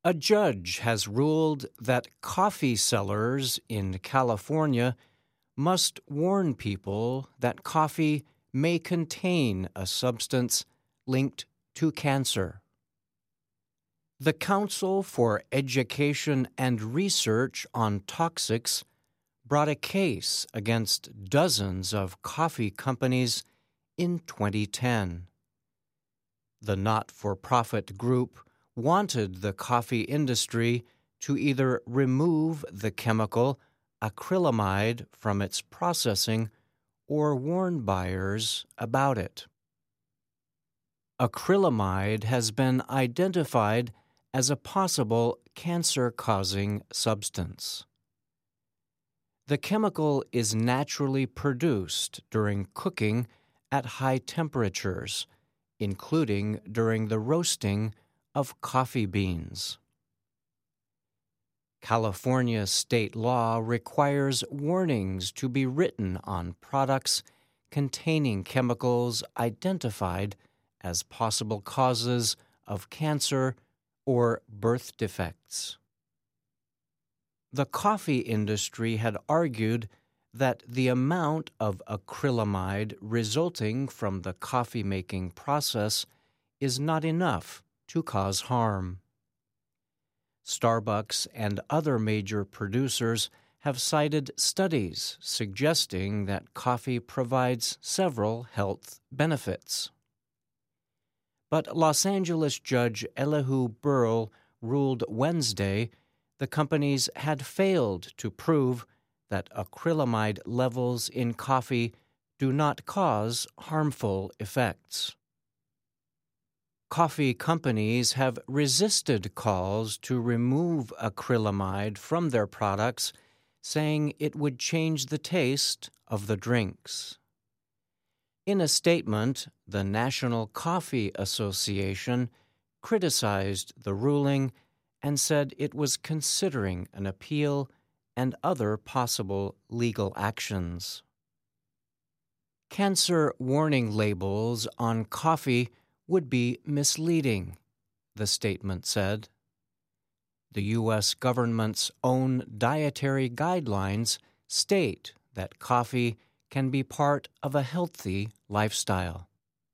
A judge has ruled that coffee sellers in California must warn people that coffee may contain a substance linked to cancer. The Council for Education and Research on Toxics brought a case against dozens of coffee companies in 2010. The not-for-profit group wanted the coffee industry to either remove the chemical acrylamide from its processing or warn buyers about it. Acrylamide has been identified as a possible cancer-causing substance. The chemical is naturally produced during cooking at high temperatures, including during the roasting of coffee beans. California state law requires warnings to be written on products containing chemicals identified as possible causes of cancer or birth defects. The coffee industry had argued that the amount of acrylamide resulting from the coffee-making process is not enough to cause harm. Starbucks and other major producers have cited studies suggesting that coffee provides several health benefits. But Los Angeles Judge Elihu Burl ruled Wednesday the companies had failed to prove that acrylamide levels in coffee do not cause harmful effects. Coffee companies have resisted calls to remove acrylamide from their products, saying it would change the taste of the drinks. In a statement, the National Coffee Association criticized the ruling and said it was considering an appeal and other possible legal actions. Cancer warning labels on coffee would be misleading, the statement said. The U.S. government's own dietary guidelines state that coffee can be part of a healthy lifestyle.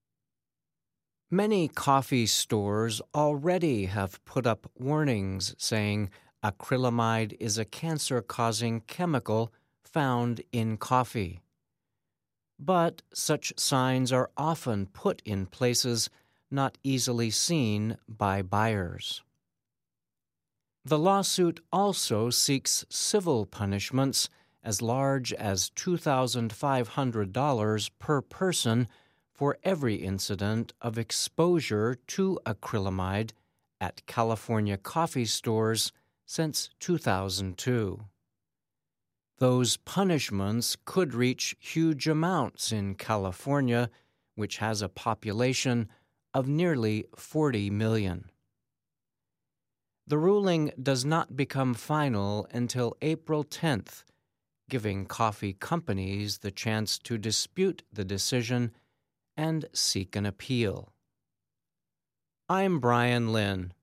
Many coffee stores already have put up warnings saying acrylamide is a cancer-causing chemical found in coffee. But such signs are often put in places not easily seen by buyers. The lawsuit also seeks civil punishments as large as $2,500 per person for every incident of exposure to acrylamide at California coffee stores since 2002. Those punishments could reach huge amounts in California, which has a population of nearly 40 million. The ruling does not become final until April 10th, giving coffee companies the chance to dispute the decision and seek an appeal. I'm Brian Lynn.